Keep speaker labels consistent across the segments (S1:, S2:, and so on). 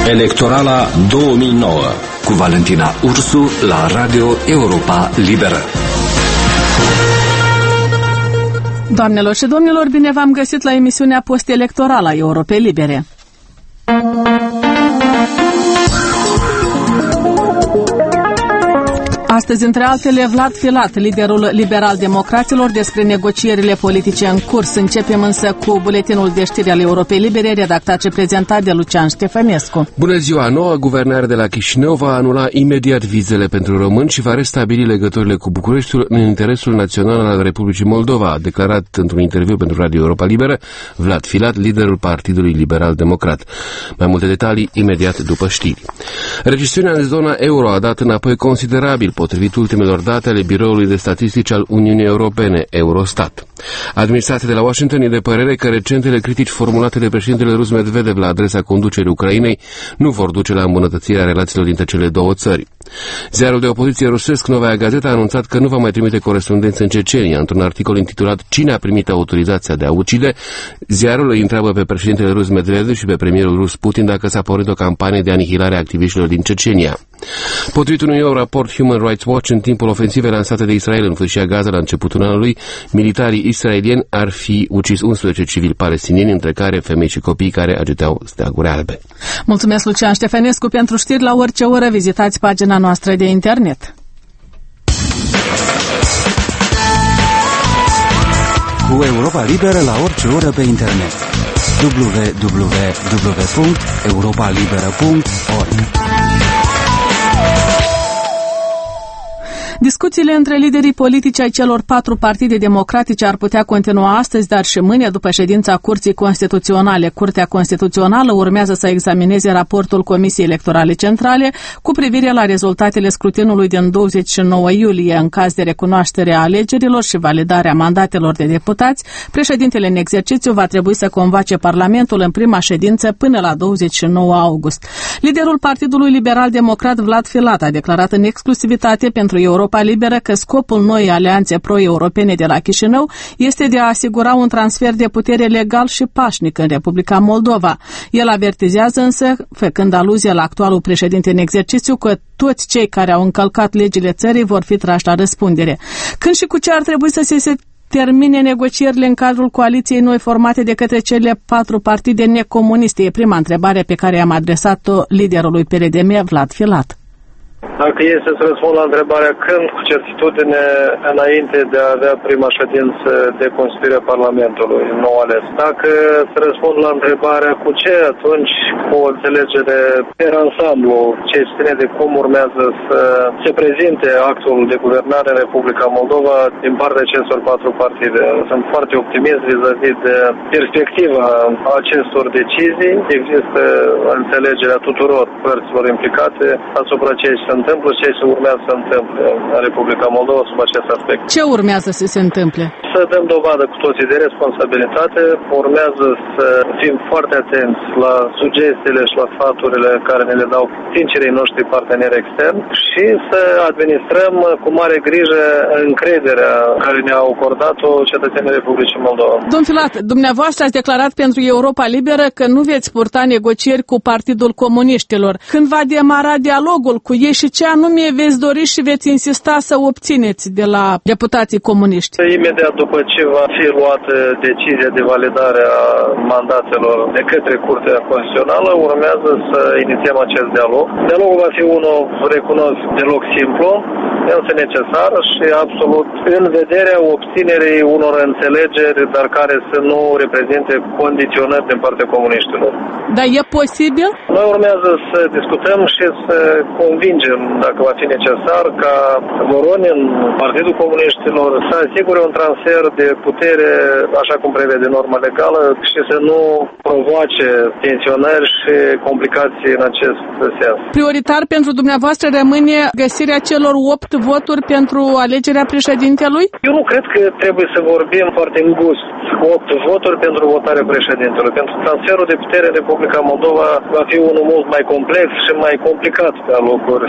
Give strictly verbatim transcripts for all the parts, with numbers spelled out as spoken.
S1: Electorala două mii nouă cu Valentina Ursu la Radio Europa Liberă.
S2: Doamnelor și domnilor, bine v-am găsit la emisiunea post-electorală a Europei Libere. Astăzi, între altele, Vlad Filat, liderul liberal-democraților, despre negocierile politice în curs. Începem însă cu buletinul de știri al Europei Libere, redactat și prezentat de Lucian Ștefănescu.
S3: Bună ziua! Noua guvernare de la Chișinău va anula imediat vizele pentru români și va restabili legăturile cu Bucureștiul în interesul național al Republicii Moldova, a declarat într-un interviu pentru Radio Europa Liberă Vlad Filat, liderul Partidului Liberal-Democrat. Mai multe detalii imediat după știri. Recesiunea în zona euro a dat înapoi considerabil, potrivit ultimelor date ale Biroului de Statistici al Uniunii Europene, Eurostat. Administrația de la Washington e de părere că recentele critici formulate de președintele rus Medvedev la adresa conducerii Ucrainei nu vor duce la îmbunătățirea relațiilor dintre cele două țări. Ziarul de opoziție rusesc Novaya Gazeta a anunțat că nu va mai trimite corespondenți în Cecenia. Într-un articol intitulat "Cine a primit autorizația de a ucide?", ziarul îi întreabă pe președintele rus Medvedev și pe premierul rus Putin dacă s-a pornit o campanie de anihilare a activiștilor din Cecenia. Potrivit unui nou raport Human Rights Watch, în timpul ofensivei lansate de Israel în fâșia Gaza la începutul anului, militarii israelieni ar fi ucis unsprezece civili palestinieni, între care femei și copii care agitau steaguri albe.
S2: Mulțumesc, Lucian Ștefănescu. Pentru știri la orice oră, vizitați pagina noastră de internet.
S4: Cu Europa Liberă la orice oră pe internet. w w w punct europa liberă punct org.
S2: Discuțiile între liderii politici ai celor patru partide democratice ar putea continua astăzi, dar și mâine, după ședința Curții Constituționale. Curtea Constituțională urmează să examineze raportul Comisiei Electorale Centrale cu privire la rezultatele scrutinului din douăzeci și nouă iulie. În caz de recunoaștere a alegerilor și validarea mandatelor de deputați, președintele în exercițiu va trebui să convoace Parlamentul în prima ședință până la douăzeci și nouă august. Liderul Partidului Liberal-Democrat Vlad Filat a declarat în exclusivitate pentru Europa Liberă că scopul noii alianțe pro-europene de la Chișinău este de a asigura un transfer de putere legal și pașnic în Republica Moldova. El avertizează însă, făcând aluzie la actualul președinte în exercițiu, că toți cei care au încălcat legile țării vor fi trași la răspundere. Când și cu ce ar trebui să se termine negocierile în cadrul coaliției noi formate de către cele patru partide necomuniste? E prima întrebare pe care am adresat-o liderului P R D M, Vlad Filat.
S5: Dacă e să-ți răspund la întrebarea când, cu certitudine, înainte de a avea prima ședință de constituire a Parlamentului nou ales. Dacă să răspund la întrebarea cu ce, atunci cu o înțelegere per ansamblu, ce ține de cum urmează să se prezinte actul de guvernare în Republica Moldova din partea acestor patru partide. Sunt foarte optimist vis-a-vis de perspectiva acestor decizii. Există înțelegerea tuturor părților implicate asupra ceea ce se întâmplă și ce se urmează să întâmple în Republica Moldova sub acest aspect.
S2: Ce urmează să se întâmple?
S5: Să dăm dovadă cu toții de responsabilitate, urmează să fim foarte atenți la sugestiile și la sfaturile care ne le dau sincerii noștri parteneri externi și să administrăm cu mare grijă încrederea care ne-au acordat-o cetățenii Republicii Moldova.
S2: Domn Filat, dumneavoastră ați declarat pentru Europa Liberă că nu veți purta negocieri cu Partidul Comuniștilor. Când va demara dialogul cu ei și ce anume veți dori și veți insista să obțineți de la deputații comuniști?
S5: Imediat după ce va fi luată decizia de validare a mandatelor de către Curtea Constituțională, urmează să inițiem acest dialog. Dialogul va fi unul, recunosc, deloc simplu, însă necesar și absolut în vederea obținerii unor înțelegeri, dar care să nu reprezinte condiționări din partea comuniștilor.
S2: Dar e posibil?
S5: Noi urmează să discutăm și să convingem, dacă va fi necesar, ca Voronin, Partidul Comuniștilor, să asigure un transfer de putere, așa cum prevede norma legală, și să nu provoace tensionări și complicații în acest sens.
S2: Prioritar pentru dumneavoastră rămâne găsirea celor opt voturi pentru alegerea președintelui?
S5: Eu nu cred că trebuie să vorbim foarte îngust. opt voturi pentru votarea președintelui. Pentru transferul de putere în Republica Moldova va fi unul mult mai complex și mai complicat pe alocuri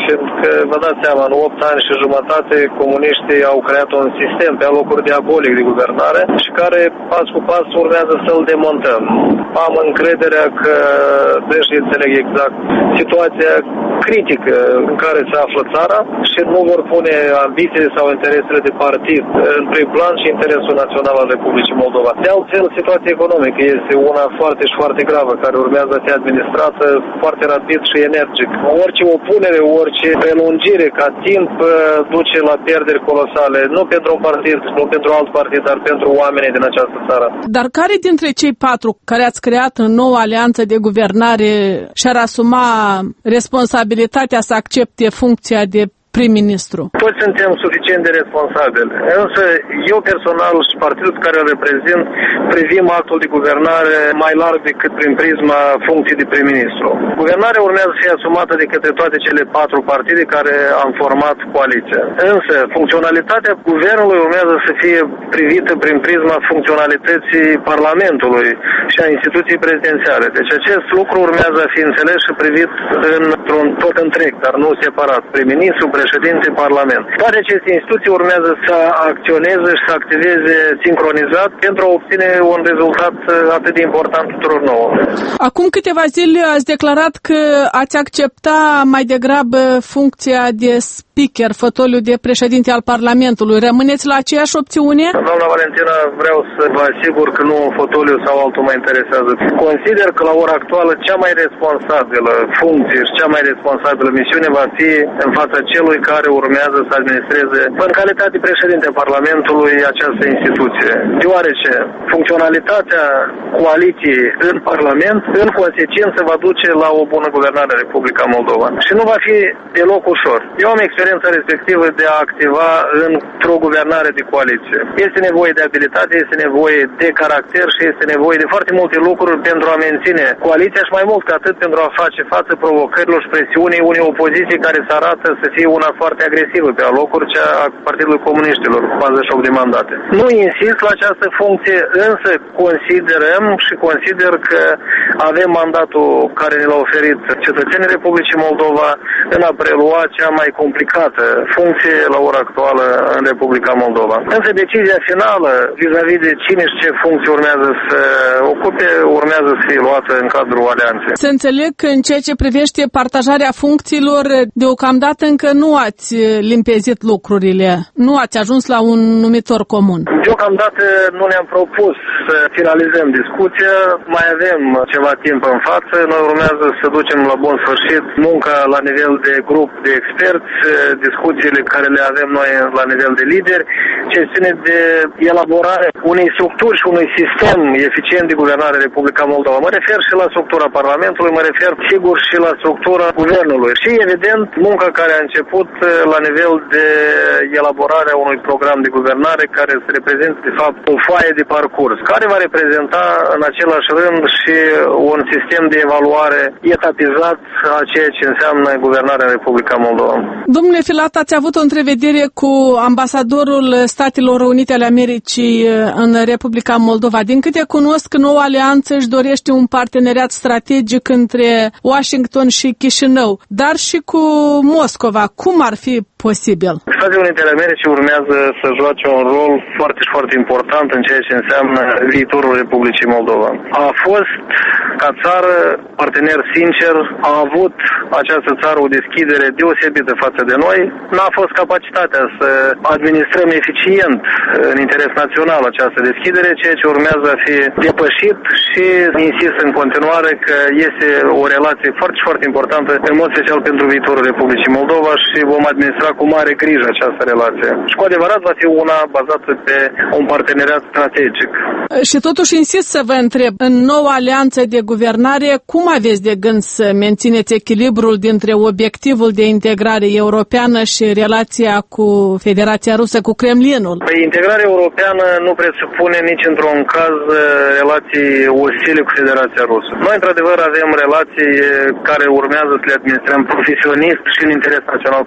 S5: fiindcă vă dați seama, în opt ani și jumătate comuniștii au creat un sistem pe alocuri diabolic de guvernare și care pas cu pas urmează să-l demontăm. Am încrederea că deși înțeleg exact situația critică în care se află țara și nu vor pune ambițiile sau interesele de partid în prim plan și interesul național al Republicii Moldova. De altfel, situația economică este una foarte și foarte gravă, care urmează a fi administrată foarte rapid și energic. Orice opunere, orice prelungire ca timp duce la pierderi colosale, nu pentru un partid, nu pentru alt partid, dar pentru oamenii din această țară.
S2: Dar care dintre cei patru care ați creat în noua alianță de guvernare și-ar asuma responsabilitatea să accepte funcția de prim-ministru?
S5: Toți suntem suficient de responsabili, însă eu personal și partidul pe care îl reprezint privim actul de guvernare mai larg decât prin prisma funcției de prim-ministru. Guvernarea urmează să fie asumată de către toate cele patru partide care am format coaliția. Însă funcționalitatea guvernului urmează să fie privită prin prisma funcționalității Parlamentului și a instituției prezidențiale. Deci acest lucru urmează a fi înțeles și privit într-un tot întreg, dar nu separat. Prim-ministru, președinte, Parlament. Toate aceste instituții urmează să acționeze și să activeze sincronizat pentru a obține un rezultat atât de important tuturor nouă.
S2: Acum câteva zile ați declarat că ați accepta mai degrabă funcția de speaker, fotoliu de președinte al Parlamentului. Rămâneți la aceeași opțiune?
S5: Doamna Valentina, vreau să vă asigur că nu un fotoliu sau altul mă interesează. Consider că la ora actuală cea mai responsabilă funcție și cea mai responsabilă misiune va fi în fața celui care urmează să administreze în calitate de președinte Parlamentului această instituție. Deoarece funcționalitatea coaliției în Parlament, în consecință, va duce la o bună guvernare în Republica Moldova. Și nu va fi deloc ușor. Eu am experiența respectivă de a activa într-o guvernare de coaliție. Este nevoie de abilitate, este nevoie de caracter și este nevoie de foarte multe lucruri pentru a menține coaliția și mai mult ca atât pentru a face față provocărilor și presiunii unei opoziții care se arată să fie una foarte agresivă pe alocuri, cea a Partidului Comuniștilor, cu patruzeci și opt de mandate. Nu insist la această funcție, însă considerăm și consider că avem mandatul care ne l-a oferit cetățenii Republicii Moldova în a prelua cea mai complicată funcție la ora actuală în Republica Moldova. Însă decizia finală vis-a-vis de cine și ce funcție urmează să ocupe, urmează să fie luată în cadrul alianței.
S2: Să înțeleg că în ceea ce privește partajarea funcțiilor, deocamdată încă nu ați limpezit lucrurile, nu ați ajuns la un numitor comun.
S5: Deocamdată nu ne-am propus să finalizăm discuția, mai avem ceva timp în față, noi urmează să ducem la bun sfârșit munca la nivel de grup de experți, discuțiile care le avem noi la nivel de lideri, ce ține de elaborarea unei structuri și unui sistem eficient de guvernare în Republica Moldova. Mă refer și la structura Parlamentului, mă refer sigur și la structura Guvernului. Și evident, munca care a început la nivel de elaborarea unui program de guvernare care să reprezinte, de fapt, o foaie de parcurs, care va reprezenta în același rând și un sistem de evaluare etapizat a ceea ce înseamnă guvernarea în Republica Moldova.
S2: Domnule Filat, ați avut o întrevedere cu ambasadorul Statelor Unite ale Americii în Republica Moldova. Din câte cunosc, noua alianță își dorește un parteneriat strategic între Washington și Chișinău, dar și cu Moscova. Cum ar fi posibil?
S5: Statele Unite ale Americii urmează să joace un rol foarte și foarte important în ceea ce înseamnă viitorul Republicii Moldova. A fost, ca țară, partener sincer, a avut această țară o deschidere deosebită față de noi, n-a fost capacitatea să administrăm eficient în interes național această deschidere, ceea ce urmează a fi depășit și insist în continuare că este o relație foarte foarte importantă, în mod special pentru viitorul Republicii Moldova și vom administra cu mare grijă această relație. Și cu adevărat va fi una bazată pe un parteneriat strategic.
S2: Și totuși insist să vă întreb, în noua alianță de guvernare, cum aveți de gând să mențineți echilibrul dintre obiectivul de integrare europeană și relația cu Federația Rusă, cu Kremlinul?
S5: Păi, integrarea europeană nu presupune nici într-un caz relații ostile cu Federația Rusă. Noi, într-adevăr, avem relații care urmează să le administrăm profesionist și în interes național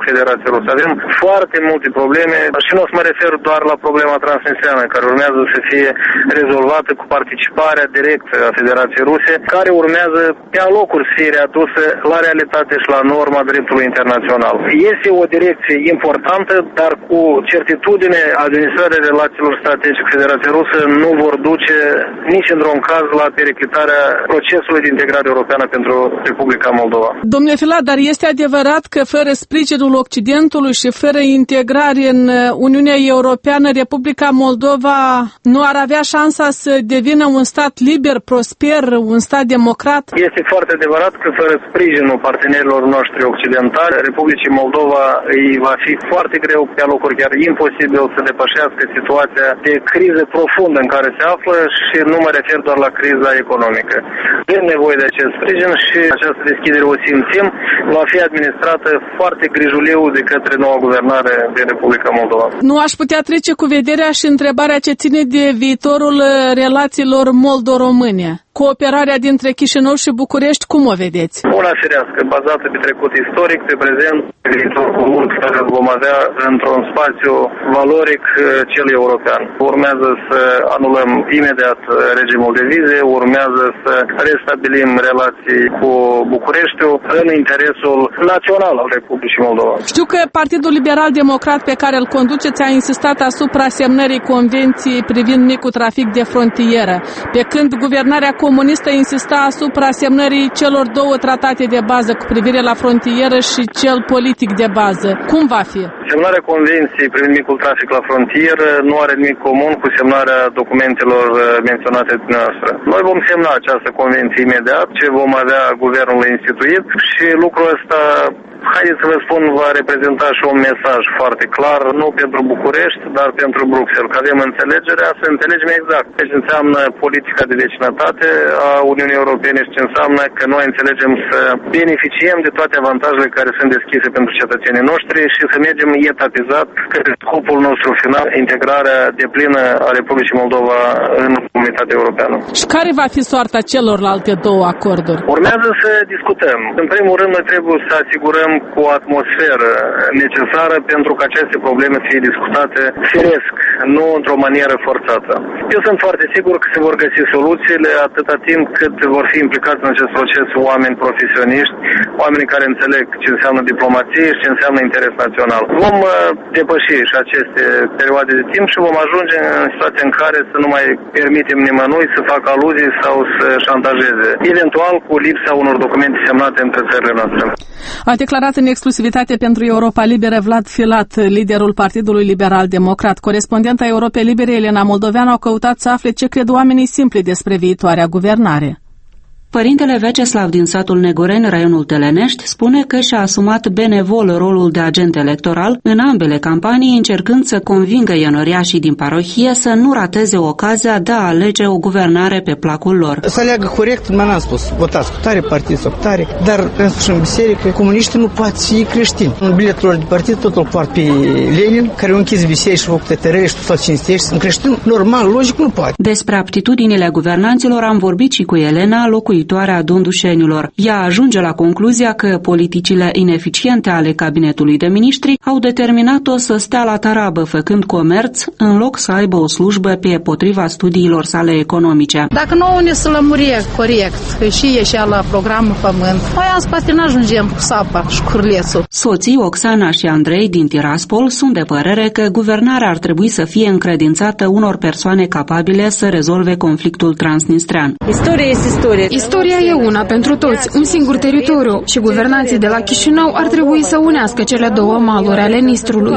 S5: cu Federația Rusă. Avem foarte multe probleme și nu o să mă refer doar la problema transnistreană, care urmează să fie rezolvată cu participarea directă a Federației Ruse, care urmează pe alocuri să fie readusă la realitate și la norma dreptului internațional. Este o direcție importantă, dar cu certitudine administrarea relațiilor strategice cu Federația Rusă nu vor duce nici într-un caz la periclitarea procesului de integrare europeană pentru Republica Moldova.
S2: Domnule Filat, dar este adevărat că fără sprijinul Occidentului și fără integrare în Uniunea Europeană, Republica Moldova nu ar avea șansa să devină un stat liber, prosper, un stat democrat?
S5: Este foarte adevărat că fără sprijinul partenerilor noștri occidentali, Republicii Moldova îi va fi foarte greu, pe locuri chiar imposibil, să depășească situația de criză profundă în care se află și nu mă refer doar la criza economică. Avem nevoie de acest sprijin și această deschidere o simțim, va fi administrată foarte grijuliu de către noua guvernare din Republica Moldova.
S2: Nu aș putea trece cu vederea și întrebarea ce ține de viitorul relațiilor moldo-române. Cooperarea dintre Chișinău și București, cum o vedeți?
S5: Una firească, bazată pe trecut istoric, pe prezent, pe viitor comun, care vom avea într-un spațiu valoric cel european. Urmează să anulăm imediat regimul de vize, urmează să restabilim relații cu Bucureștiul în interesul național al Republicii Moldova.
S2: Știu că Partidul Liberal Democrat pe care îl conduceți a insistat asupra semnării convenției privind micul trafic de frontieră, pe când guvernarea comunistă insista asupra semnării celor două tratate de bază cu privire la frontieră și cel politic de bază. Cum va fi?
S5: Semnarea convenției privind micul trafic la frontieră nu are nimic comun cu semnarea documentelor menționate de noastră. Noi vom semna această convenție imediat, ce vom avea guvernul instituit și lucrul ăsta, haideți să vă spun, va reprezenta și un mesaj foarte clar, nu pentru București, dar pentru Bruxelles, că avem înțelegerea să înțelegem exact ce înseamnă politica de vecinătate a Uniunii Europene și ce înseamnă că noi înțelegem să beneficiem de toate avantajele care sunt deschise pentru cetățenii noștri și să mergem etapizat către scopul nostru final, integrarea deplină a Republicii Moldova în Comunitatea Europeană.
S2: Și care va fi soarta celorlalte două acorduri?
S5: Urmează să discutăm. În primul rând, noi trebuie să asigurăm cu o atmosferă necesară pentru ca aceste probleme să fie discutate firesc, nu într-o manieră forțată. Eu sunt foarte sigur că se vor găsi soluțiile atâta timp cât vor fi implicați în acest proces oameni profesioniști, oameni care înțeleg ce înseamnă diplomație și ce înseamnă interes național. Vom depăși și aceste perioade de timp și vom ajunge în situația în care să nu mai permitem nimănui să facă aluzii sau să șantajeze, eventual cu lipsa unor documente semnate între țările noastre.
S2: A declarat în exclusivitate pentru Europa Liberă Vlad Filat, liderul Partidului Liberal Democrat. Corespondenta Europei Libere, Elena Moldoveanu, au căutat să afle ce cred oamenii simpli despre viitoarea guvernare.
S6: Părintele Veceslav din satul Negoreni, raionul Telenești, spune că și-a asumat benevol rolul de agent electoral în ambele campanii, încercând să convingă ienoriașii din parohie să nu rateze ocazia de a alege o guvernare pe placul lor.
S7: Să aleagă corect, mai n-am spus, votați cu tare, partid sau cu tare, dar în biserică, comuniștii nu pot fi creștini. În biletul lor de partid totul poartă pe Lenin, care a închis biserici și făcut tătărești, sau cinstești. Un creștin normal, logic, nu poate.
S6: Despre aptitudinile guvernanților am vorbit și cu Elena, locuitoarea a Dondușenilor. Ea ajunge la concluzia că politicile ineficiente ale cabinetului de miniștri au determinat-o să stea la tarabă făcând comerț în loc să aibă o slujbă pe potriva studiilor sale economice.
S8: Dacă nouă ne să lămurie corect, că și ieșea la programul Pământ, noi azi poate n-ajungem cu sapa și curlețul.
S6: Soții Oxana și Andrei din Tiraspol sunt de părere că guvernarea ar trebui să fie încredințată unor persoane capabile să rezolve conflictul transnistrean.
S9: Istoria este istorie.
S10: Istoria e una pentru toți, un singur teritoriu și guvernanții de la Chișinău ar trebui să unească cele două maluri ale Nistrului.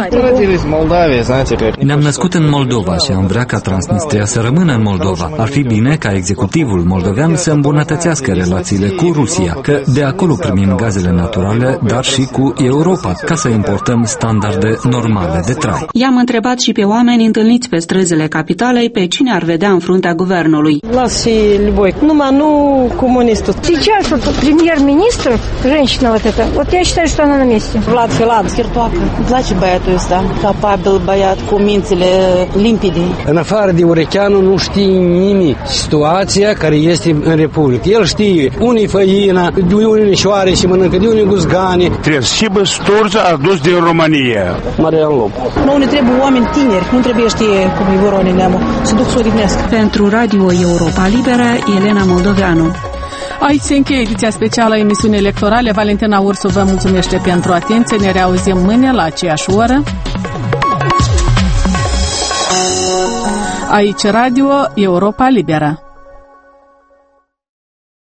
S11: Ne-am născut în Moldova și am vrea ca Transnistria să rămână în Moldova. Ar fi bine ca executivul moldovean să îmbunătățească relațiile cu Rusia, că de acolo primim gazele naturale, dar și cu Europa, ca să importăm standarde normale de trai.
S6: I-am întrebat și pe oameni întâlniți pe străzile capitalei pe cine ar vedea în fruntea guvernului.
S9: Las și Liboi. Numai nu cu коммунисту. Сейчас вот премьер-министр, женщина вот эта, вот я считаю, что она на месте.
S12: Vlad Filat, Chirtoacă. Îmi place băiatul ăsta, capabil băiat, cu mințile limpide.
S13: În afară de Urecheanu nu știe nimic situația care este în Republică. El știe unde-i făina, de unde șoare și mănâncă, de unde guzgane.
S14: Trebuie și băsturța adus din România.
S13: Marian Lop.
S12: Nu ne trebuie oameni tineri, nu trebuie știe cum e Voronii Neamă, să duc să o odihnească.
S6: Pentru Radio Europa Liberă, Elena Moldoveanu.
S2: Aici se încheie ediția specială a emisiunii electorale. Valentina Ursu vă mulțumește pentru atenție. Ne reauzim mâine la aceeași oră. Aici Radio Europa Liberă.